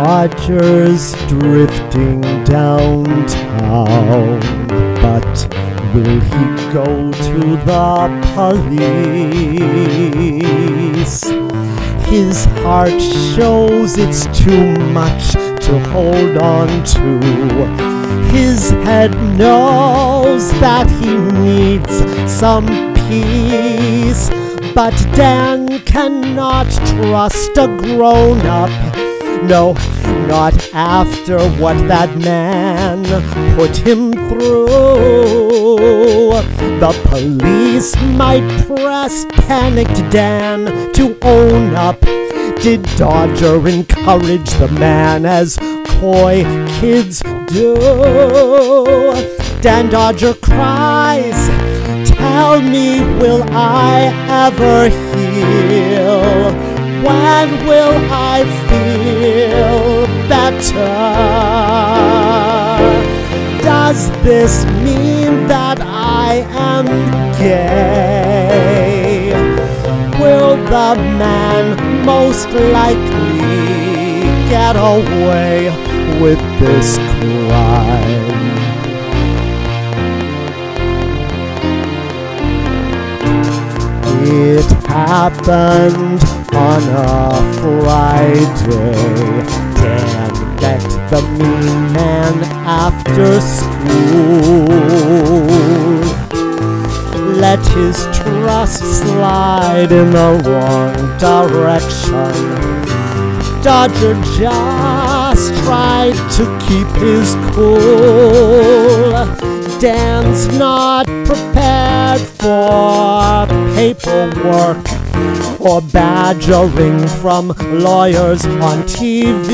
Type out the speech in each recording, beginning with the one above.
Dodger's drifting downtown, but will he go to the police? His heart shows it's too much to hold on to. His head knows that he needs some peace, but Dan cannot trust a grown-up. No, not after what that man put him through. The police might press panicked Dan to own up. Did Dodger encourage the man as coy kids do? Dan Dodger cries, "Tell me, will I ever heal? When will I feel better? Does this mean that I am gay? Will the man most likely get away with this crime?" It happened on a Friday. Dan met the mean man after school. Let his trust slide in the wrong direction. Dodger just tried to keep his cool. Dan's not prepared for paperwork or badgering from lawyers on TV.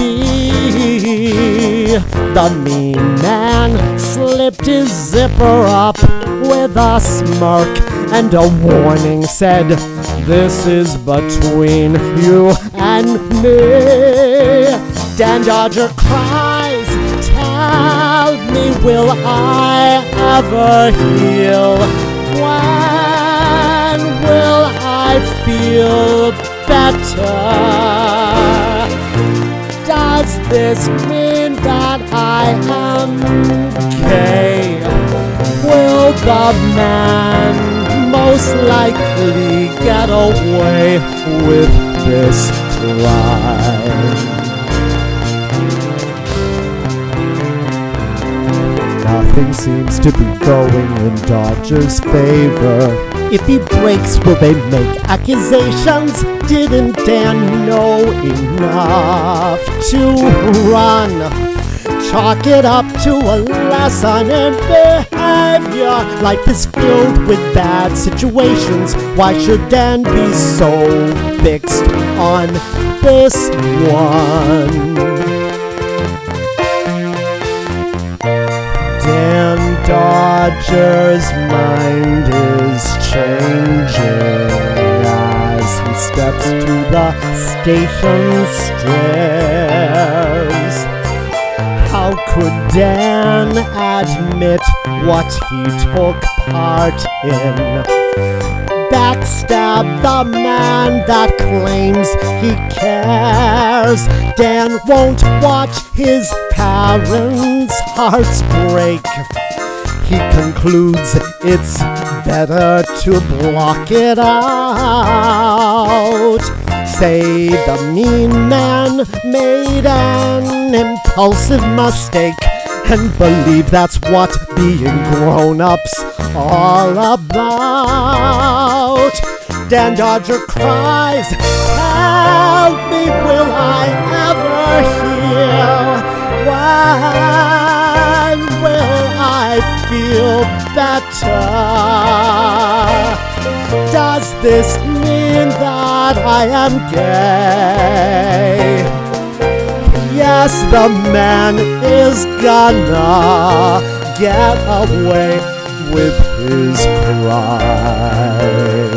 The mean man slipped his zipper up with a smirk, and a warning said, "This is between you and me." Dan Dodger cries, "Tell me, will I ever heal? When will I feel better? Does this mean that I am gay? Will the man most likely get away with this crime?" Nothing seems to be going in Dodger's favor. If he breaks, will they make accusations? Didn't Dan know enough to run? Chalk it up to a lesson in behavior. Life is filled with bad situations. Why should Dan be so fixed on this one? Dan Dodger's mind is changing as he steps to the station stairs. How could Dan admit what he took part in? Backstab the man that claims he cares. Dan won't watch his parents' hearts break. He concludes it's better to block it out. Say the mean man made an impulsive mistake, and believe that's what being grown-up's all about. Dan Dodger cries, "Help me, will I ever heal? When will I feel better? Does this mean that I am gay?" Yes, the man is gonna get away with his crime.